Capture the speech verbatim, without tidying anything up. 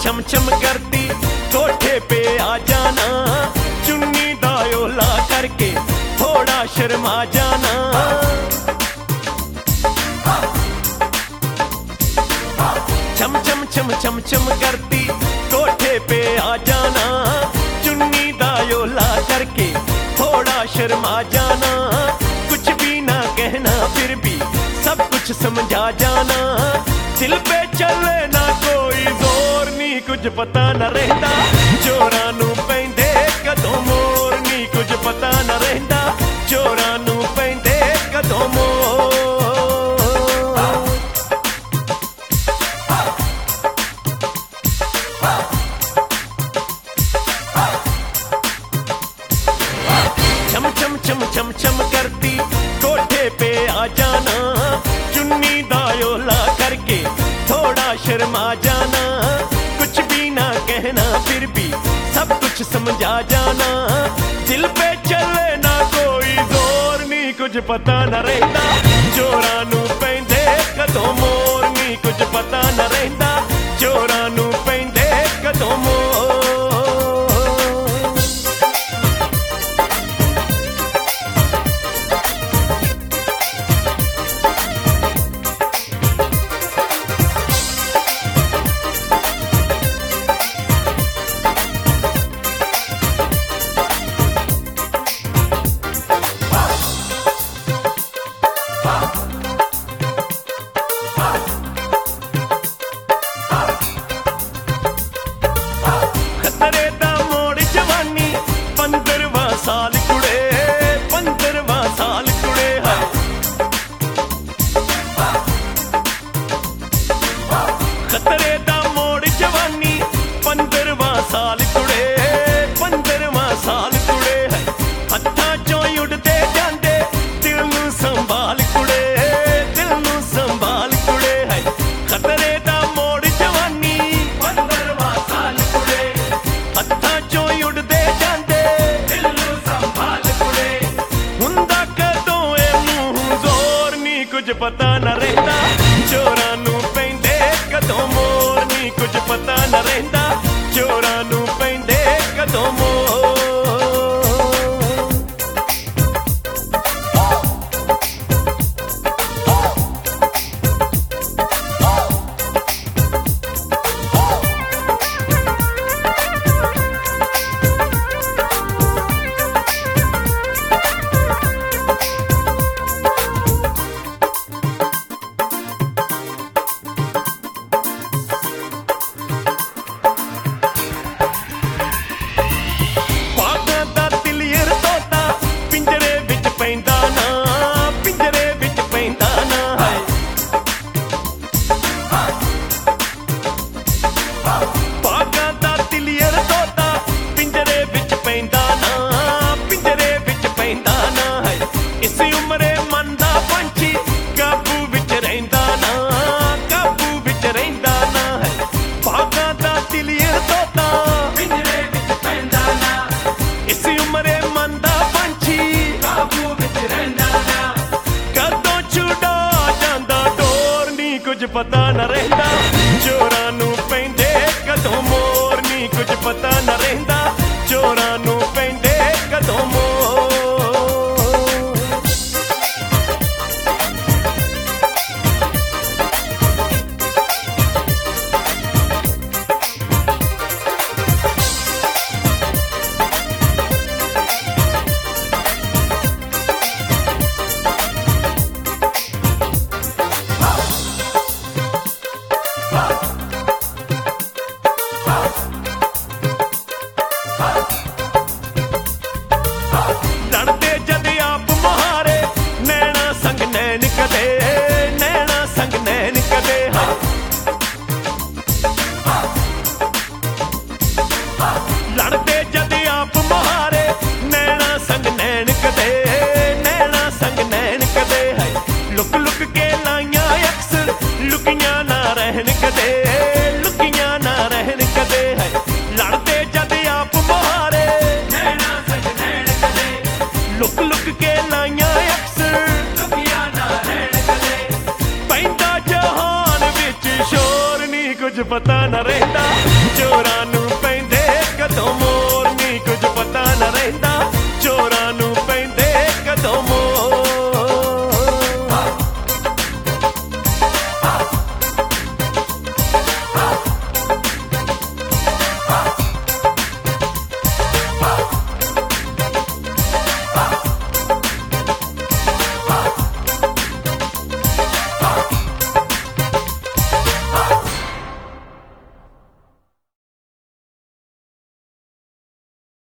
चम चम करती कोठे पे आ जाना, चुन्नी दा ओला करके थोड़ा शर्मा जाना। चम चम चम चम चम करती कोठे पे आ जाना, चुन्नी दा ओला करके थोड़ा शर्मा जाना। कुछ भी ना कहना फिर भी सब कुछ समझा जाना, दिल पे चले ना कोई जोर नी, कुछ पता न रहता चोरां नू पैंदे कदों मोर नी, कुछ पता न रहता चोरां नू पैंदे कदों मोर। चम चम चम चम चम करती कोठे पे आ जाना, चुन्नी दा ओला करके थोड़ा शर्मा जाना। कुछ भी ना कहना फिर भी सब कुछ समझा जाना, दिल पे चले ना कोई जोर नी, कुछ पता न रहता चोरां नू पैंदे कदों मोर नी, कुछ पता न रहता चोरां नू पैंदे कदों मोर। खतरे दा मोड़ जवानी पंद्रहवां साल कुड़े, पंद्रहवां साल कुड़े है। खतरे दा मोड़ जवानी पंद्रहवां साल कुड़े, पंद्रहवां साल कुड़े है। हत्थां चों उड़दे जांदे दिल नू संभाल कुड़े, दिल नू संभाल कुड़े है। खतरे दा मोड़ जवानी पंद्रहवां साल कुड़े, हत्थां चों उड़दे जांदे दिल नू संभाल कुड़े। हुंदा कदों ए मूंह जोर नी, कुछ पता न रहता चोरां नू पैंदे कदों मोर नी, कुछ पता न रहता चोरां नू पैंदे कदों मोर। पागां दा तिलियर तोता पिंजरे विच पैंदा ना, पिंजरे विच पैंदा ना है। पागां दा तिलियर तोता पिंजरे विच पैंदा ना, पिंजरे विच पैंदा ना है। इस उमरे मन दा पंछी काबू विच रहिंदा ना, काबू विच रहिंदा ना है। पागां दा तिलियर तोता पिंजरे विच पैंदा ना, इस उमरे मन दा पंछी काबू विच रहिंदा ना। कदों छुड़ा जांदा डोर नी, कुछ पता